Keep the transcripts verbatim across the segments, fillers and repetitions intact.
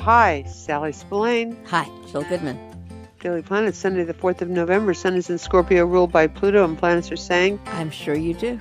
Hi, Sally Spillane. Hi, Jill Goodman. Daily Planet, Sunday the fourth of November. Sun is in Scorpio, ruled by Pluto, and planets are saying... I'm sure you do.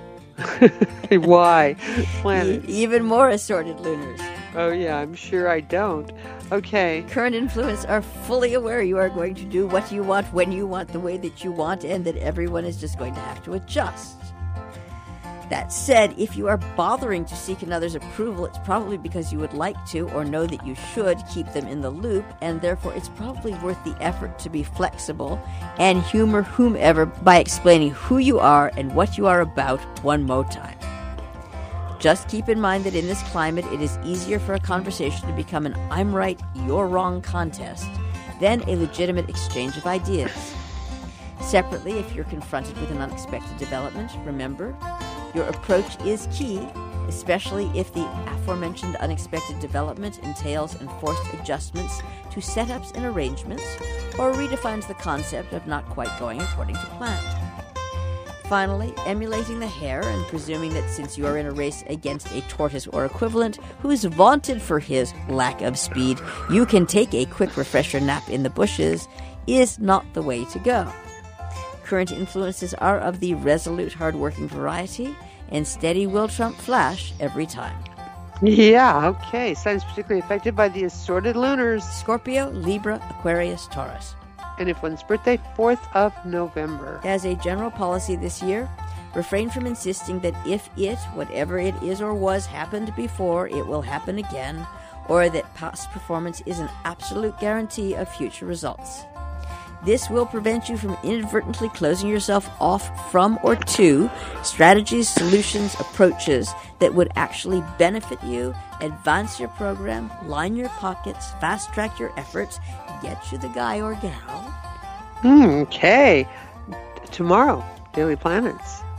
Why? Planets. E- even more assorted lunars. Oh, yeah, I'm sure I don't. Okay. Current influence are fully aware you are going to do what you want, when you want, the way that you want, and that everyone is just going to have to adjust. That said, if you are bothering to seek another's approval, it's probably because you would like to or know that you should keep them in the loop, and therefore it's probably worth the effort to be flexible and humor whomever by explaining who you are and what you are about one more time. Just keep in mind that in this climate, it is easier for a conversation to become an I'm right, you're wrong contest than a legitimate exchange of ideas. Separately, if you're confronted with an unexpected development, remember, your approach is key, especially if the aforementioned unexpected development entails enforced adjustments to setups and arrangements, or redefines the concept of not quite going according to plan. Finally, emulating the hare and presuming that since you are in a race against a tortoise or equivalent who is vaunted for his lack of speed, you can take a quick refresher nap in the bushes is not the way to go. Current influences are of the resolute, hard-working variety, and steady will trump flash every time. Yeah, okay. Signs particularly affected by the assorted lunars. Scorpio, Libra, Aquarius, Taurus. And if one's birthday, fourth of November. As a general policy this year, refrain from insisting that if it, whatever it is or was, happened before, it will happen again, or that past performance is an absolute guarantee of future results. This will prevent you from inadvertently closing yourself off from or to strategies, solutions, approaches that would actually benefit you, advance your program, line your pockets, fast-track your efforts, get you the guy or gal. Okay. Tomorrow, Daily Planets.